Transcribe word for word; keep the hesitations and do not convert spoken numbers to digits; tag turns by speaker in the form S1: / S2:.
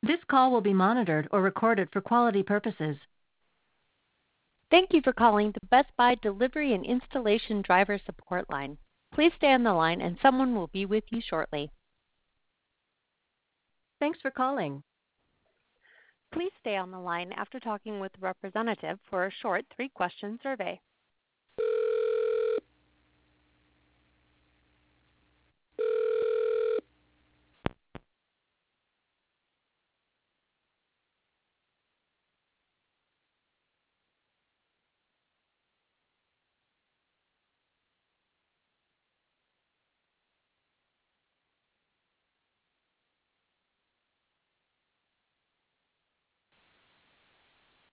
S1: This call will be monitored or recorded for quality purposes.
S2: Thank you for calling the Best Buy Delivery and Installation Driver Support Line. Please stay on the line and someone will be with you shortly.
S1: Thanks for calling.
S2: Please stay on the line after talking with a representative for a short three-question survey.